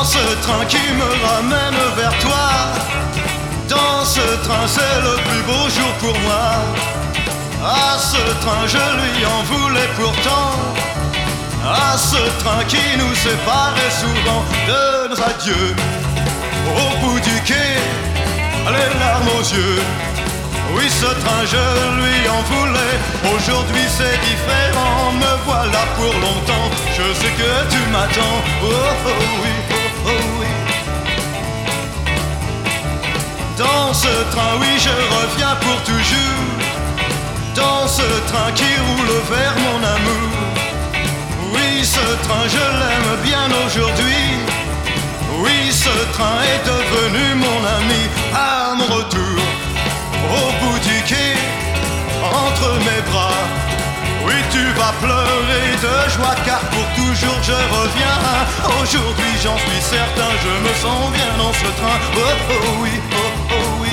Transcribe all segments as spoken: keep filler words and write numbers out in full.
ce train qui me ramène vers toi. Dans ce train c'est le plus beau jour pour moi. À ce train je lui en voulais pourtant. À ce train qui nous séparait souvent de nos adieux. Au bout du quai, les larmes aux yeux. Oui, ce train je lui en voulais. Aujourd'hui c'est différent. Me voilà pour longtemps. Je sais que tu m'attends. Oh, oh oui, oh, oh oui. Dans ce train, oui, je reviens pour toujours. Dans ce train qui roule vers mon amour. Oui, ce train je l'aime bien aujourd'hui. Oui, ce train est devenu mon ami. À mon retour, au bout du quai, entre mes bras. Oui, tu vas pleurer de joie car pour toujours je reviens. Aujourd'hui j'en suis certain, je me sens bien dans ce train. Oh, oh oui, oh, oh oui.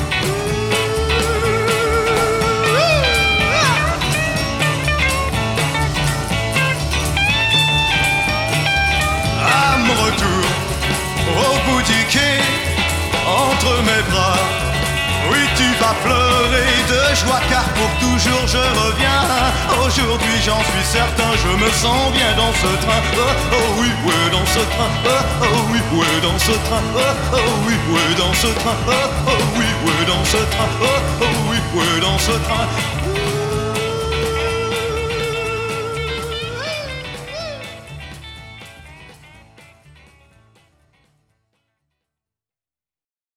À mon retour, au bout du quai, entre mes bras. Oui, tu vas pleurer de joie car pour toujours je reviens. Aujourd'hui j'en suis certain, je me sens bien dans ce train. Oh, oh oui, oui, dans ce train. Oh, oh oui, oui, dans ce train. Oh, oh oui, oui, dans ce train. Oh, oh oui, oui, dans ce train. Oh, oh oui, oui, dans ce train.